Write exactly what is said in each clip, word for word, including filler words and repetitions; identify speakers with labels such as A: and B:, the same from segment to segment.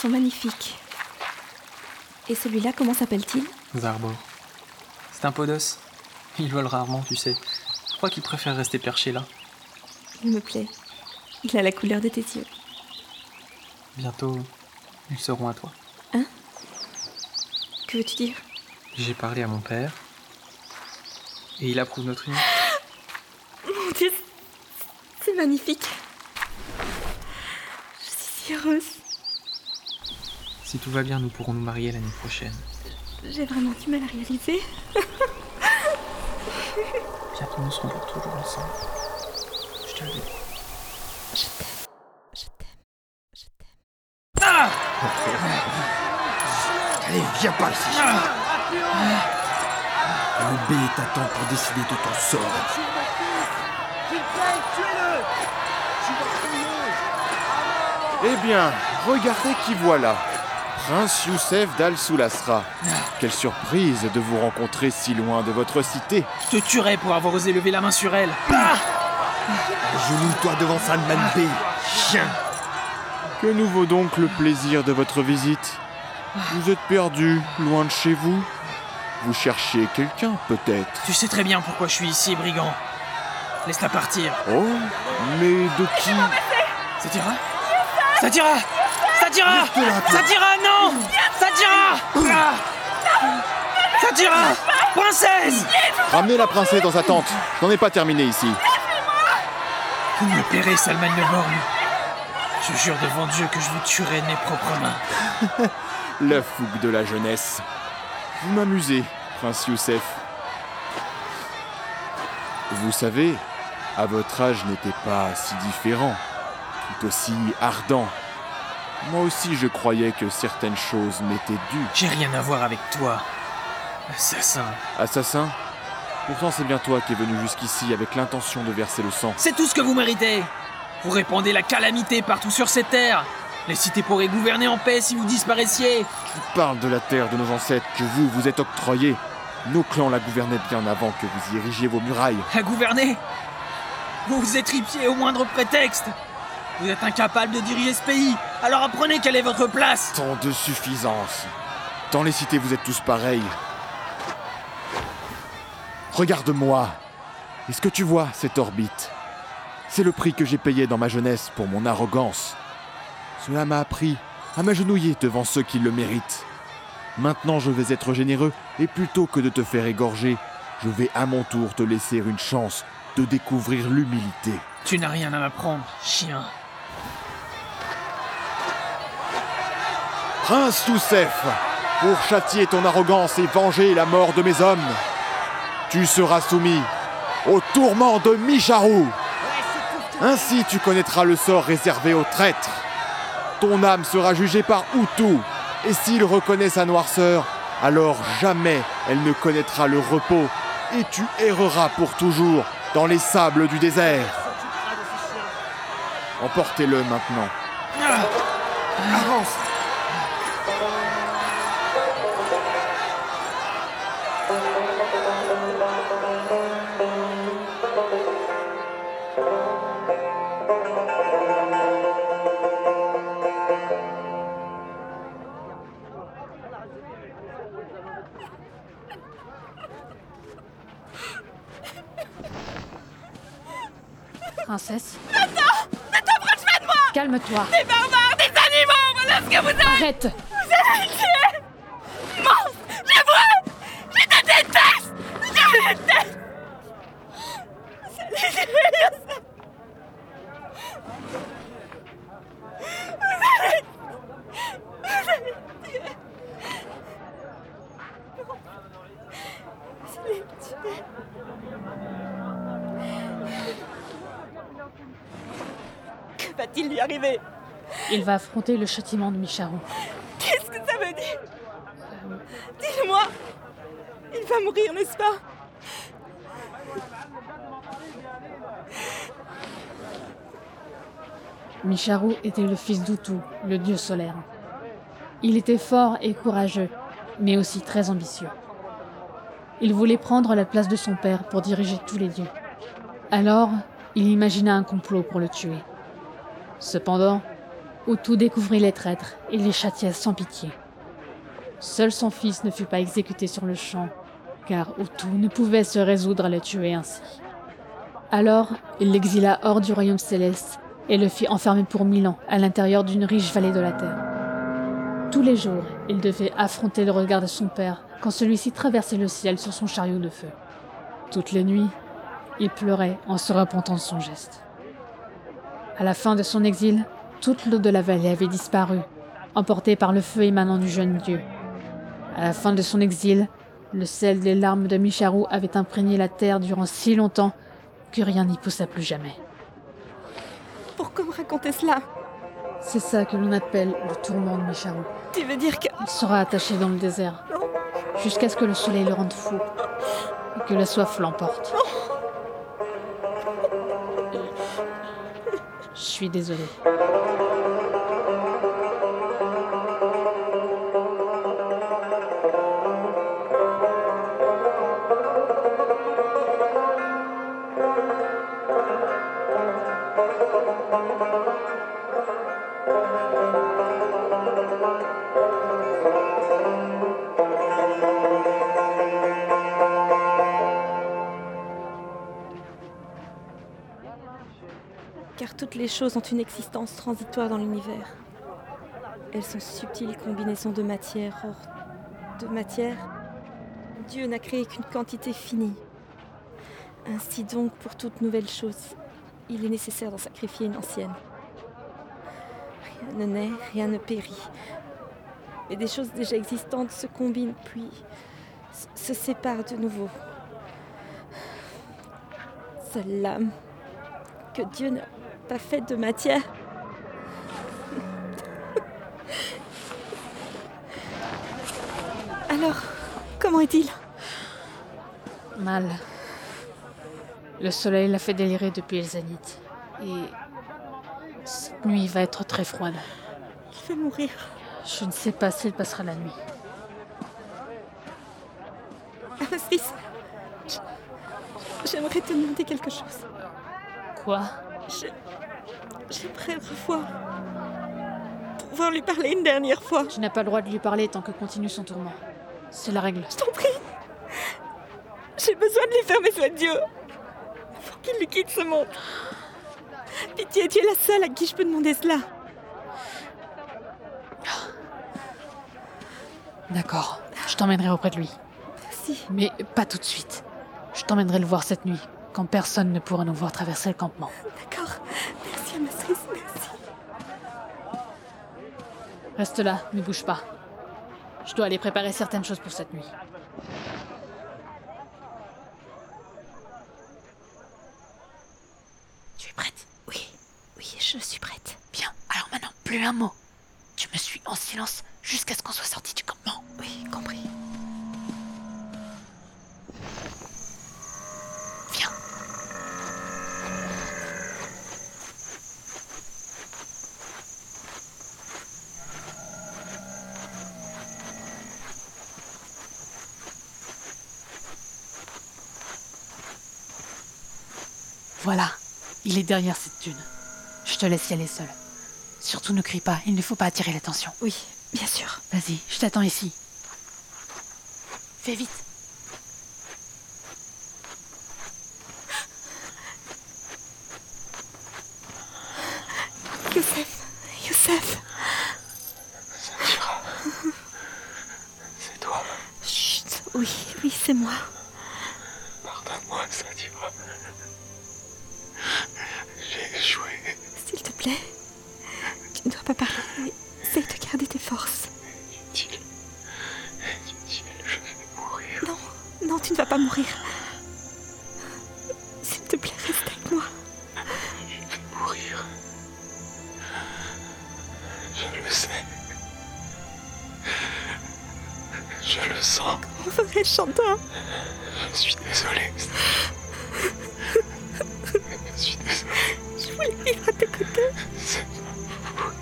A: sont magnifiques. Et celui-là, comment s'appelle-t-il ?
B: Zarbor. C'est un podos. Il vole rarement, tu sais. Je crois qu'il préfère rester perché là.
A: Il me plaît. Il a la couleur de tes yeux.
B: Bientôt, ils seront à toi.
A: Hein ? Que veux-tu dire ?
B: J'ai parlé à mon père. Et il approuve notre union.
A: Mon Dieu, c'est magnifique. Je suis si heureuse.
B: Si tout va bien, nous pourrons nous marier l'année prochaine.
A: J'ai vraiment du mal à réaliser.
B: Bientôt, nous serons pour toujours ensemble. Je te le dis.
A: Je t'aime. Je t'aime. Je t'aime.
B: Ah !
C: Allez, viens par ici. L'O B t'attend pour décider de ton sort.
D: Eh bien, regardez qui voilà. Prince Youssef d'Al-Soulasra. Quelle surprise de vous rencontrer si loin de votre cité.
B: Je te tuerais pour avoir osé lever la main sur elle. Ah !
C: Agenouille-toi devant Salman Bey, chien.
D: Que nous vaut donc le plaisir de votre visite ? Vous êtes perdu, loin de chez vous ? Vous cherchez quelqu'un, peut-être ?
B: Tu sais très bien pourquoi je suis ici, brigand. Laisse-la partir.
D: Oh, mais de qui ?
B: Ça t'ira ? Ça t'ira ! Ça t'ira !
C: Laisse-la, toi.
B: Ça t'ira, non ! Ça t'ira ! Ah ! Ça t'ira ! Princesse !
D: Ramenez la princesse dans sa tente. Je n'en ai pas terminé ici.
B: Vous me paierez, Salman le Borgne. Je jure devant Dieu que je vous tuerai de mes propres mains.
D: La fougue de la jeunesse. Vous m'amusez, Prince Youssef. Vous savez, à votre âge n'était pas si différent, tout aussi ardent. Moi aussi je croyais que certaines choses m'étaient dues.
B: J'ai rien à voir avec toi, assassin.
D: Assassin ? Pourtant c'est bien toi qui es venu jusqu'ici avec l'intention de verser le sang.
B: C'est tout ce que vous méritez. Vous répandez la calamité partout sur ces terres. Les cités pourraient gouverner en paix si vous disparaissiez.
D: Je parle de la terre de nos ancêtres que vous vous êtes octroyée. Nos clans la gouvernaient bien avant que vous y érigiez vos murailles.
B: À gouverner ? Vous vous étripiez au moindre prétexte. Vous êtes incapable de diriger ce pays. Alors apprenez quelle est votre place.
D: Tant de suffisance. Dans les cités, vous êtes tous pareils. Regarde-moi. Est-ce que tu vois cette orbite ? C'est le prix que j'ai payé dans ma jeunesse pour mon arrogance. Cela m'a appris à m'agenouiller devant ceux qui le méritent. Maintenant, je vais être généreux et plutôt que de te faire égorger, je vais à mon tour te laisser une chance de découvrir l'humilité.
B: Tu n'as rien à m'apprendre, chien.
D: Prince Youssef, pour châtier ton arrogance et venger la mort de mes hommes, tu seras soumis au tourment de Misharou. Ainsi tu connaîtras le sort réservé aux traîtres. Ton âme sera jugée par Hutu, et s'il reconnaît sa noirceur, alors jamais elle ne connaîtra le repos, et tu erreras pour toujours dans les sables du désert. Emportez-le maintenant.
C: Avance.
E: Princesse.
F: Attends! Ne t'approche pas de moi!
E: Calme-toi.
F: Des barbares, des animaux, voilà ce que vous êtes!
E: Arrête.
F: Vous allez le tuer! Monstre! Je vous... Je te déteste! Je te déteste! Vous allez le tuer, Youssef! Vous allez... Vous allez le tuer! Vous allez le tuer! Que va-t-il lui arriver?
E: Il va affronter le châtiment de Misharou.
F: Qu'est-ce que ça veut dire? Dis-le-moi! Il va mourir, n'est-ce pas?
E: Misharou était le fils d'Hutu, le dieu solaire. Il était fort et courageux, mais aussi très ambitieux. Il voulait prendre la place de son père pour diriger tous les dieux. Alors, il imagina un complot pour le tuer. Cependant, Utu découvrit les traîtres et les châtia sans pitié. Seul son fils ne fut pas exécuté sur le champ, car Utu ne pouvait se résoudre à le tuer ainsi. Alors, il l'exila hors du royaume céleste et le fit enfermer pour mille ans à l'intérieur d'une riche vallée de la terre. Tous les jours, il devait affronter le regard de son père quand celui-ci traversait le ciel sur son chariot de feu. Toutes les nuits, il pleurait en se repentant de son geste. À la fin de son exil, toute l'eau de la vallée avait disparu, emportée par le feu émanant du jeune dieu. À la fin de son exil, le sel des larmes de Micharu avait imprégné la terre durant si longtemps que rien n'y poussa plus jamais.
F: Pourquoi me raconter cela?
E: C'est ça que l'on appelle le tourment de Micharu.
F: Tu veux dire que...
E: Il sera attaché dans le désert, jusqu'à ce que le soleil le rende fou, et que la soif l'emporte. Je suis désolée.
F: Car toutes les choses ont une existence transitoire dans l'univers. Elles sont subtiles combinaisons de matière. Or, de matière, Dieu n'a créé qu'une quantité finie. Ainsi donc, pour toute nouvelle chose, il est nécessaire d'en sacrifier une ancienne. Rien ne naît, rien ne périt. Mais des choses déjà existantes se combinent, puis se séparent de nouveau. Seule l'âme que Dieu n'a pas faite de matière. Alors, comment est-il?
E: Mal. Le soleil l'a fait délirer depuis le zénith. Et cette nuit va être très froide.
F: Il va mourir.
E: Je ne sais pas s'il passera la nuit.
F: Anastasia, je... j'aimerais te demander quelque chose.
E: Quoi?
F: Je... J'aimerais revoir... pouvoir lui parler une dernière fois.
E: Tu n'as pas le droit de lui parler tant que continue son tourment. C'est la règle.
F: Je t'en prie. J'ai besoin de lui faire mes adieux. Faut qu'il lui quitte ce monde. Pitié, tu es la seule à qui je peux demander cela.
E: D'accord, je t'emmènerai auprès de lui.
F: Merci.
E: Mais pas tout de suite. Je t'emmènerai le voir cette nuit, quand personne ne pourra nous voir traverser le campement.
F: D'accord. Merci, Anastasia, merci.
E: Reste là, ne bouge pas. Je dois aller préparer certaines choses pour cette nuit. Tu es prête?
F: Oui, oui, je suis prête.
E: Bien, alors maintenant, plus un mot. Tu me suis en silence jusqu'à ce qu'on soit sorti du campement.
F: Oui, compris.
E: Viens. Voilà, il est derrière cette dune. Je te laisse y aller seule. Surtout ne crie pas, il ne faut pas attirer l'attention.
F: Oui, bien sûr.
E: Vas-y, je t'attends ici. Fais vite.
F: Youssef, Youssef.
C: Samira. C'est toi.
F: Chut, oui, oui, c'est moi.
C: Pardonne-moi, Samira. J'ai échoué.
F: S'il te plaît, tu ne dois pas parler. Essaye de garder tes forces.
C: Inutile. Inutile, je vais mourir.
F: Non, non, tu ne vas pas mourir. S'il te plaît, reste avec moi.
C: Je vais mourir. Je le sais. Je le sens.
F: On ferait chanteur.
C: Je suis désolé. Je suis désolé.
F: Je voulais vivre à tes côtés.
C: C'est ma faute.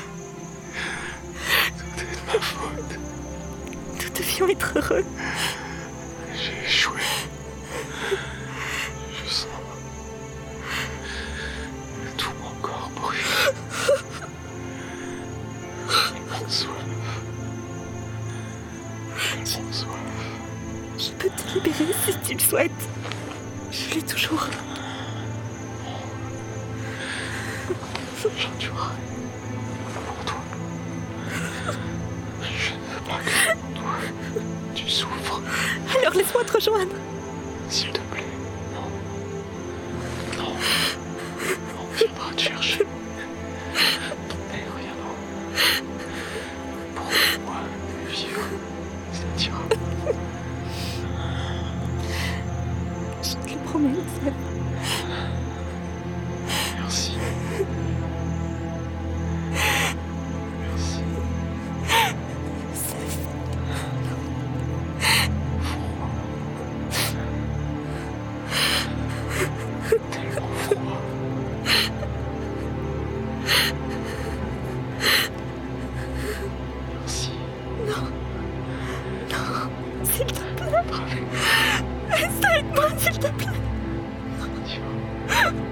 C: Tout est de ma faute.
F: Nous devions être heureux.
C: J'ai échoué. Je sens tout mon corps brûler.
F: libérer si tu le souhaites. Je l'ai toujours.
C: J'endurerai. Pour toi. Je ne veux pas que toi, tu souffres.
F: Alors laisse-moi te rejoindre.
C: S'il te plaît. Non. Non. On viendra te chercher. Ton père viendra. Pour moi, vivre, ça ira.
F: Je te le promets, Seb.
C: Merci. Merci. Tellement froid. Merci.
F: S'il te plaît.
C: Bravo.
F: Reste avec moi, s'il te plaît.
C: Tu vois.